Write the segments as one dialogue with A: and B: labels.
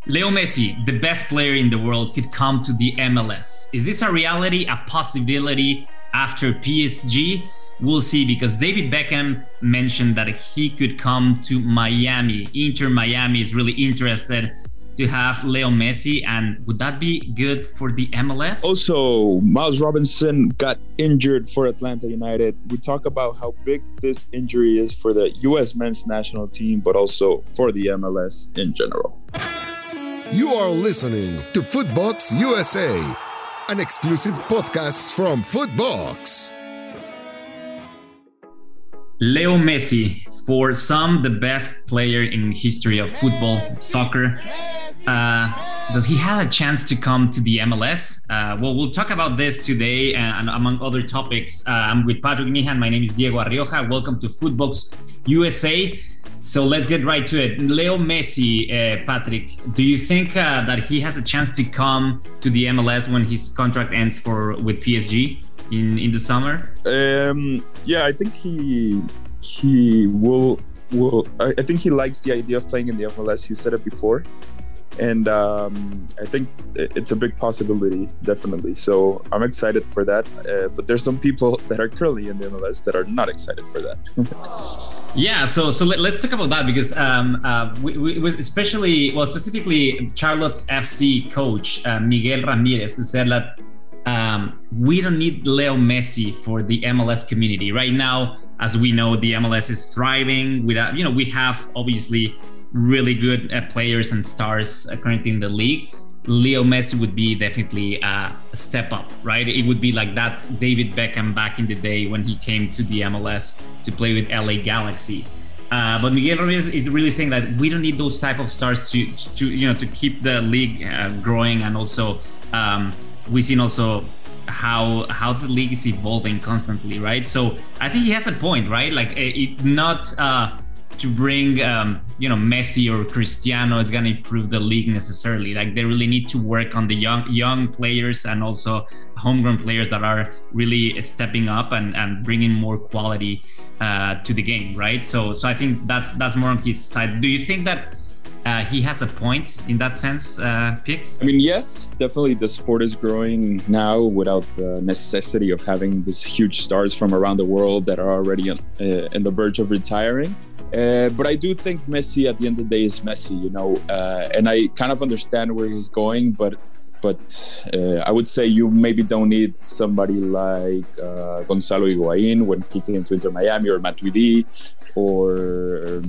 A: Leo Messi, the best player in the world, could come to the MLS. Is this a reality, a possibility after PSG? We'll see, because David Beckham mentioned that he could come to Miami. Inter Miami is really interested to have Leo Messi, and would that be good for the MLS?
B: Also, Miles Robinson got injured for Atlanta United. We talk about how big this injury is for the U.S. men's national team, but also for the MLS in general.
C: You are listening to Footbox USA, an exclusive podcast from Footbox.
A: Leo Messi, for some, the best player in history of football, soccer. Does he have a chance to come to the MLS? Well, we'll talk about this today and among other topics. I'm with Patrick Meehan. My name is Diego Arrioja. Welcome to Footbox USA. So let's get right to it. Leo Messi, Patrick, do you think that he has a chance to come to the MLS when his contract ends with PSG in the summer?
B: Yeah, I think he will. I think he likes the idea of playing in the MLS. He said it before. And I think it's a big possibility, definitely. So I'm excited for that. But there's some people that are currently in the MLS that are not excited for that.
A: Yeah, so let's talk about that, because we specifically Charlotte's FC coach, Miguel Ramirez, who said that we don't need Leo Messi for the MLS community. Right now, as we know, the MLS is thriving. We have obviously really good players and stars currently in the league. Leo Messi would be definitely a step up, right? It would be like that David Beckham back in the day when he came to the MLS to play with LA Galaxy. But Miguel Ramirez is really saying that we don't need those type of stars to keep the league growing, and also we've seen also how the league is evolving constantly, right? So I think he has a point, right? Like to bring Messi or Cristiano is going to improve the league necessarily. Like, they really need to work on the young players and also homegrown players that are really stepping up and bringing more quality to the game, right? So I think that's more on his side. Do you think that he has a point in that sense, Pix?
B: I mean, yes, definitely the sport is growing now without the necessity of having these huge stars from around the world that are already on the verge of retiring. But I do think Messi, at the end of the day, is Messi, and I kind of understand where he's going, but I would say you maybe don't need somebody like Gonzalo Higuain when he came to Inter Miami, or Matuidi, or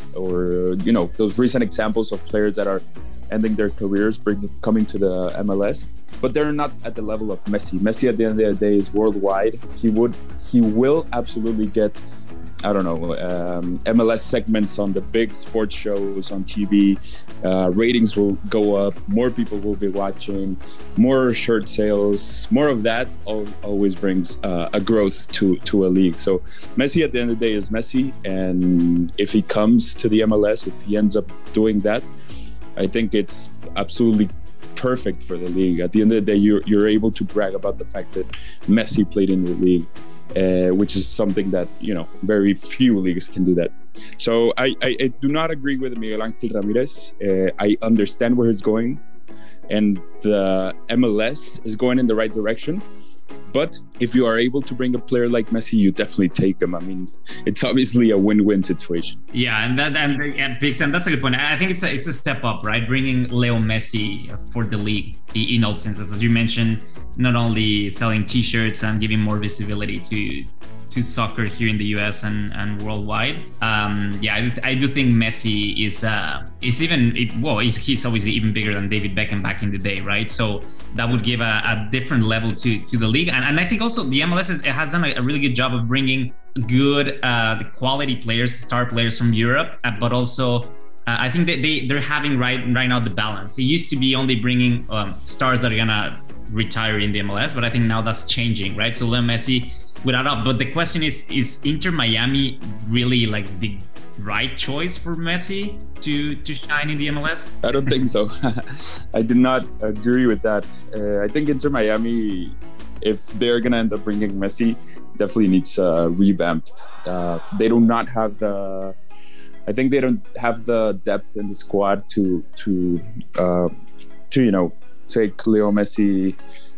B: those recent examples of players that are ending their careers coming to the MLS, but they're not at the level of Messi. Messi, at the end of the day, is worldwide. He will absolutely get, I don't know, MLS segments on the big sports shows on TV. Ratings will go up. More people will be watching. More shirt sales. More of that always brings a growth to a league. So Messi, at the end of the day, is Messi. And if he comes to the MLS, if he ends up doing that, I think it's absolutely perfect for the league. At the end of the day, you're able to brag about the fact that Messi played in your league, which is something that very few leagues can do that. So I do not agree with Miguel Ángel Ramírez. I understand where he's going, and the MLS is going in the right direction. But if you are able to bring a player like Messi, you definitely take him. I mean, it's obviously a win-win situation.
A: Yeah, and that's a good point. I think it's a step up, right? Bringing Leo Messi for the league in all senses, as you mentioned, not only selling T-shirts and giving more visibility to soccer here in the US and worldwide. I do think Messi is he's obviously even bigger than David Beckham back in the day, right? So that would give a different level to the league, and I think also the MLS has done a really good job of bringing good the quality players, star players from Europe, but also I think that they're having right now the balance. It used to be only bringing stars that are gonna retire in the MLS, but I think now that's changing, right? So Leo Messi without up. But the question is Inter Miami really like the right choice for Messi to shine in the MLS?
B: I don't think so. I do not agree with that. I think Inter Miami, if they're going to end up bringing Messi, definitely needs a revamp. They do not have I think they don't have the depth in the squad to take Leo Messi,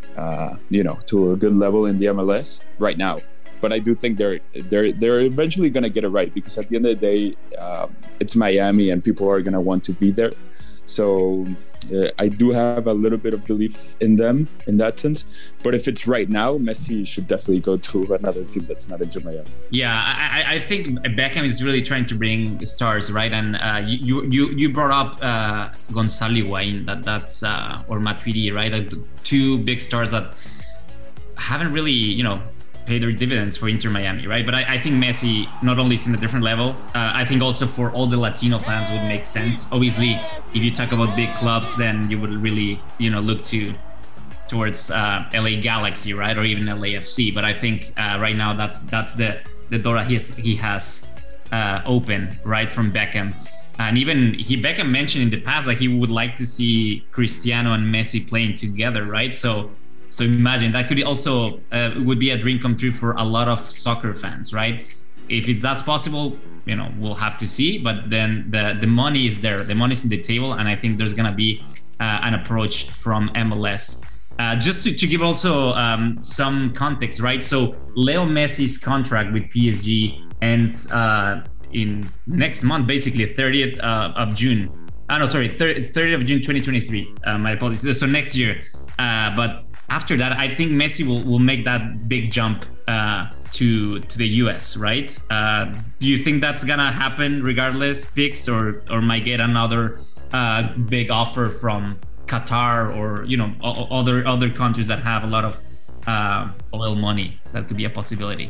B: to a good level in the MLS right now. But I do think they're eventually going to get it right, because at the end of the day, it's Miami and people are going to want to be there. So I do have a little bit of belief in them in that sense. But if it's right now, Messi should definitely go to another team that's not Inter Miami.
A: Yeah, I think Beckham is really trying to bring stars, right? And you brought up Gonzalo Higuain, that's or Matuidi, right? Like two big stars that haven't really, pay their dividends for Inter Miami, right? But I think Messi not only is in a different level, I think also for all the Latino fans would make sense. Obviously, if you talk about big clubs, then you would really, look towards LA Galaxy, right? Or even LAFC. But I think right now that's the door he has open, right, from Beckham. And even Beckham mentioned in the past, like, he would like to see Cristiano and Messi playing together, right? So imagine that could also would be a dream come true for a lot of soccer fans, right? If that's possible, we'll have to see. But then the money is there, the money's in the table, and I think there's gonna be an approach from MLS. Just to give also some context, right? So Leo Messi's contract with PSG ends in next month, basically 30th of June. 30th of June 2023. My apologies. So next year, but after that, I think Messi will make that big jump to the US, right? Do you think that's gonna happen regardless, Pix, or might get another big offer from Qatar or other countries that have a lot of oil money? That could be a possibility.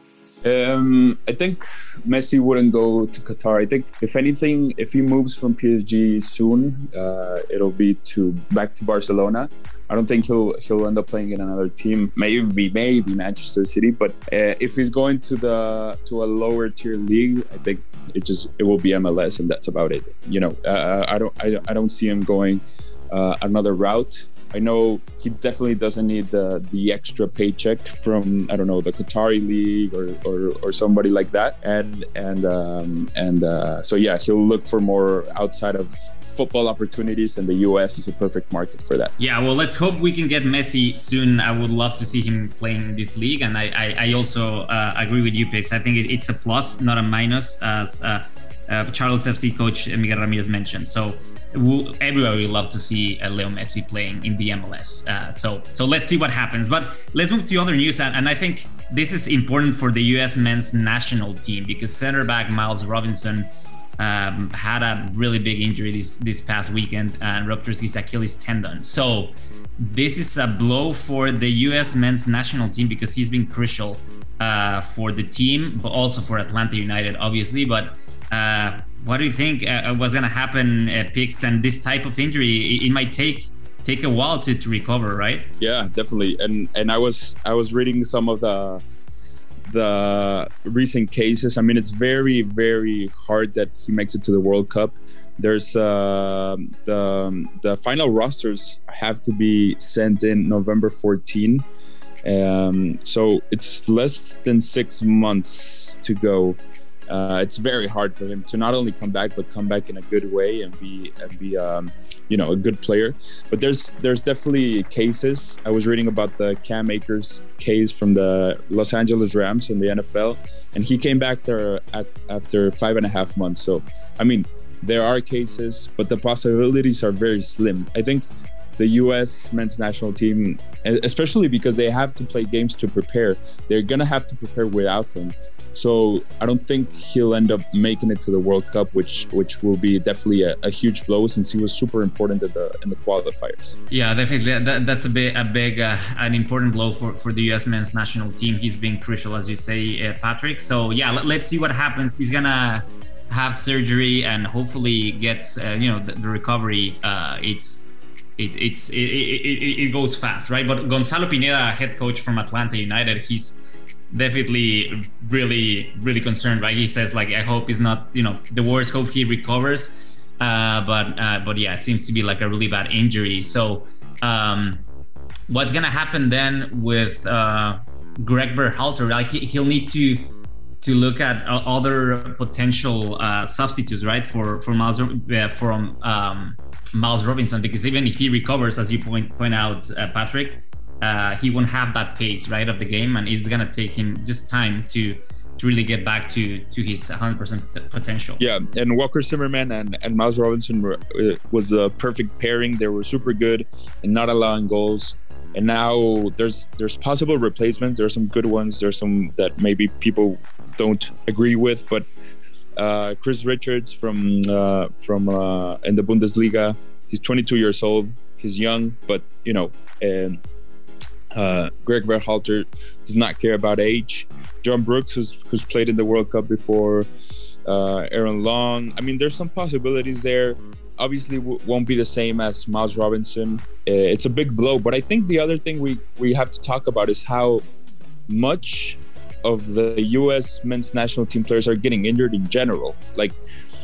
B: I think Messi wouldn't go to Qatar. I think if anything, if he moves from PSG soon, it'll be back to Barcelona. I don't think he'll end up playing in another team. Maybe Manchester City. But if he's going to a lower tier league, I think it will be MLS, and that's about it. I don't see him going another route. I know he definitely doesn't need the extra paycheck from, I don't know, the Qatari league or somebody like that. So yeah, he'll look for more outside of football opportunities, and the US is a perfect market for that. Yeah,
A: well, let's hope we can get Messi soon. I would love to see him playing in this league, and I also agree with you, Pix. I think it's a plus, not a minus, as Charlottes FC coach Miguel Ramirez mentioned. So everywhere we love to see Leo Messi playing in the MLS. So let's see what happens. But let's move to other news. And I think this is important for the US men's national team, because center back Miles Robinson had a really big injury this past weekend and ruptured his Achilles tendon. So this is a blow for the US men's national team, because he's been crucial for the team, but also for Atlanta United, obviously. But what do you think was going to happen, Pix? And this type of injury, it might take a while to recover, right?
B: Yeah, definitely. And I was reading some of the recent cases. I mean, it's very, very hard that he makes it to the World Cup. There's the final rosters have to be sent in November 14. So it's less than 6 months to go. It's very hard for him to not only come back, but come back in a good way and be a good player. But there's definitely cases. I was reading about the Cam Akers case from the Los Angeles Rams in the NFL, and he came back there after 5.5 months. So, I mean, there are cases, but the possibilities are very slim. I think the U.S. men's national team, especially because they have to play games to prepare, they're going to have to prepare without him. So I don't think he'll end up making it to the World Cup, which will be definitely a huge blow, since he was super important in the qualifiers.
A: Yeah, definitely. That's a big an important blow for the U.S. men's national team. He's been crucial, as you say, Patrick. So yeah, let's see what happens. He's gonna have surgery and hopefully gets the recovery. It goes fast, right? But Gonzalo Pineda, head coach from Atlanta United, he's definitely really, really concerned, right? He says, like, I hope it's not, the worst. Hope he recovers. But yeah, it seems to be like a really bad injury. So what's gonna happen then with Greg Berhalter? Like, he'll need to to look at other potential substitutes, right, for Miles Robinson, because even if he recovers, as you point out, Patrick, he won't have that pace, right, of the game, and it's gonna take him just time to really get back to his 100% potential.
B: Yeah, and Walker Zimmerman and Miles Robinson was a perfect pairing. They were super good and not allowing goals. And now there's possible replacements. There's some good ones. There's some that maybe people don't agree with. But Chris Richards from in the Bundesliga, he's 22 years old. He's young, but and Greg Berhalter does not care about age. John Brooks, who's played in the World Cup before. Aaron Long. I mean, there's some possibilities there. Obviously won't be the same as Miles Robinson. It's a big blow, but I think the other thing we have to talk about is how much of the U.S. men's national team players are getting injured in general. Like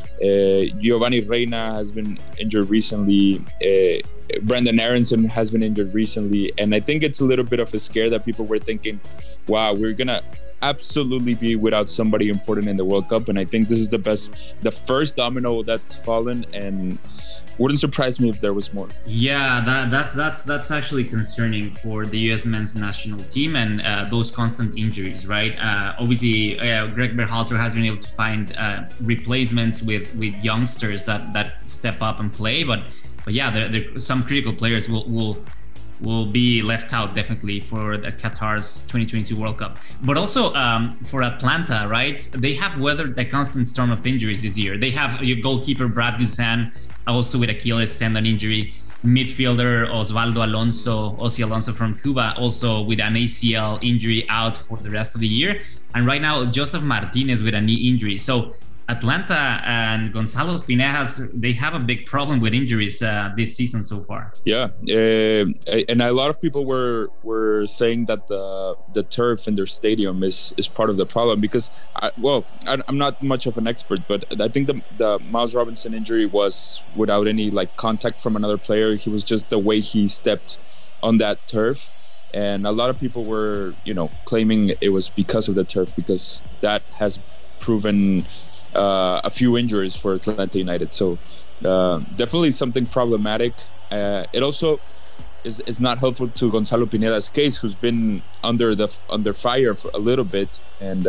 B: Giovanni Reina has been injured recently. Brandon Aronson has been injured recently. And I think it's a little bit of a scare that people were thinking, wow, we're going to absolutely be without somebody important in the World Cup. And I think this is the first domino that's fallen, and wouldn't surprise me if there was more.
A: Yeah, that's actually concerning for the U.S. men's national team, and those constant injuries, right? Obviously, Greg Berhalter has been able to find replacements with youngsters that step up and play, but yeah, there some critical players will be left out definitely for the Qatar's 2022 World Cup. But also for Atlanta, right? They have weathered a constant storm of injuries this year. They have your goalkeeper Brad Guzan, also with Achilles tendon injury. Midfielder Osvaldo Alonso, Ozzy Alonso from Cuba, also with an ACL injury, out for the rest of the year. And right now, Joseph Martinez with a knee injury. So Atlanta and Gonzalo Pineda, they have a big problem with injuries this season so far.
B: Yeah, and a lot of people were saying that the turf in their stadium is part of the problem, because I'm not much of an expert, but I think the Miles Robinson injury was without any contact from another player. He was just the way he stepped on that turf. And a lot of people were, claiming it was because of the turf, because that has proven a few injuries for Atlanta United. So definitely something problematic. It also is not helpful to Gonzalo Pineda's case, who's been under fire for a little bit, and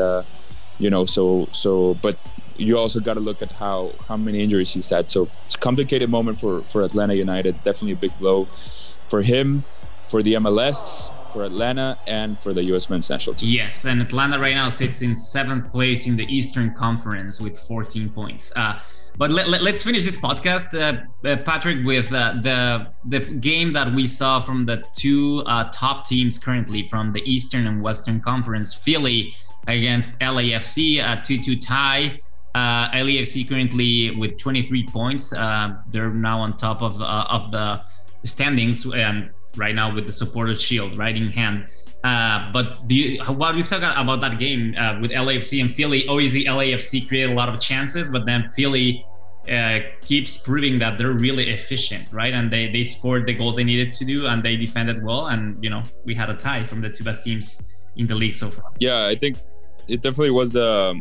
B: but you also got to look at how many injuries he's had. So it's a complicated moment for Atlanta United. Definitely a big blow for him, for the MLS, for Atlanta, and for the U.S. men's national team.
A: Yes, and Atlanta right now sits in 7th place in the Eastern Conference with 14 points. But let's finish this podcast, Patrick, with the game that we saw from the two top teams currently from the Eastern and Western Conference. Philly against LAFC, a 2-2 tie. LAFC currently with 23 points. They're now on top of the standings, and right now with the Supporters' Shield right in hand. But what do you think about that game with LAFC and Philly? Obviously, LAFC created a lot of chances, but then Philly keeps proving that they're really efficient, right? And they scored the goals they needed to do, and they defended well. And, we had a tie from the two best teams in the league so far.
B: Yeah, I think it definitely was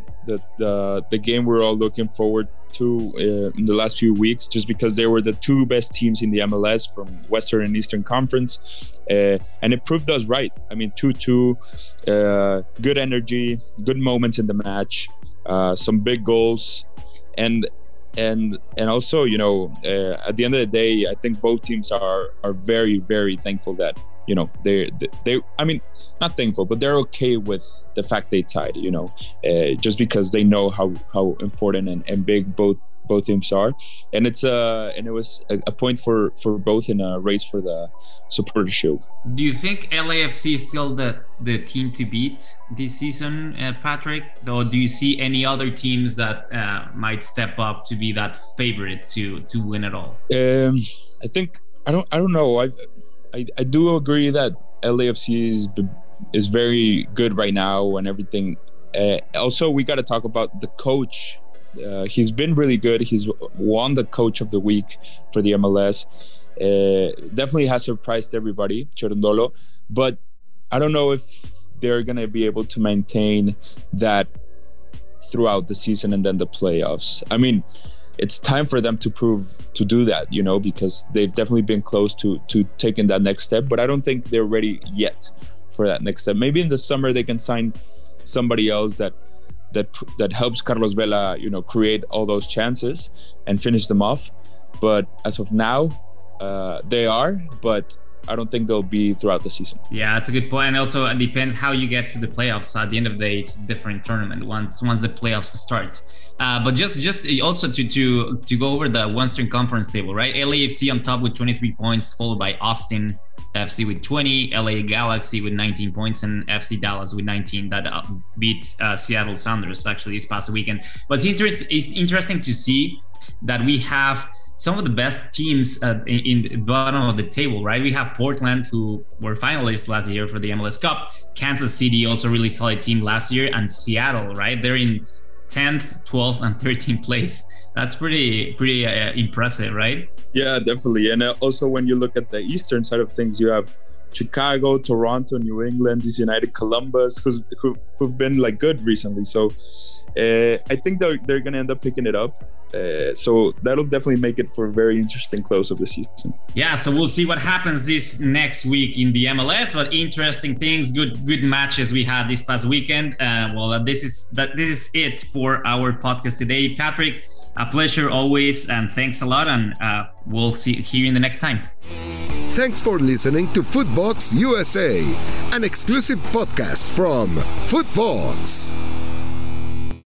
B: the game we're all looking forward to in the last few weeks, just because they were the two best teams in the MLS from Western and Eastern Conference, and it proved us right. I mean, 2-2, good energy, good moments in the match, some big goals, and also at the end of the day, I think both teams are very, very thankful that they I mean, not thankful, but they're okay with the fact they tied, just because they know how important and big both teams are. And it was a point for both in a race for the Supporters' Shield.
A: Do you think LAFC is still the team to beat this season, Patrick? Or do you see any other teams that might step up to be that favorite to win it all?
B: I think I don't know. I do agree that LAFC is very good right now and everything. Also, we got to talk about the coach. He's been really good. He's won the Coach of the Week for the MLS. Definitely has surprised everybody, Cherundolo. But I don't know if they're going to be able to maintain that throughout the season and then the playoffs. I mean, it's time for them to prove to do that, you know, because they've definitely been close to taking that next step, but I don't think they're ready yet for that next step. Maybe in the summer they can sign somebody else that helps Carlos Vela, you know, create all those chances and finish them off. But as of now, they are, but I don't think they'll be throughout the season.
A: Yeah, that's a good point. And also it depends how you get to the playoffs. At the end of the day, it's a different tournament once the playoffs start. But just also to go over the Western Conference table, right? LAFC on top with 23 points, followed by Austin FC with 20, LA Galaxy with 19 points, and FC Dallas with 19 that beat Seattle Sounders actually this past weekend. But it's interesting to see that we have some of the best teams in the bottom of the table, right? We have Portland, who were finalists last year for the MLS Cup. Kansas City, also really solid team last year. And Seattle, right? They're in 10th, 12th, and 13th place. That's pretty impressive, right?
B: Yeah, definitely. And also when you look at the eastern side of things, you have Chicago, Toronto, New England, DC United, Columbus, who've been like good recently. So I think they're going to end up picking it up. So that'll definitely make it for a very interesting close of the season.
A: Yeah, so we'll see what happens this next week in the MLS. But interesting things, good matches we had this past weekend. This is it for our podcast today, Patrick. A pleasure always, and thanks a lot. And we'll see you in the next time.
C: Thanks for listening to Footbox USA, an exclusive podcast from Footbox.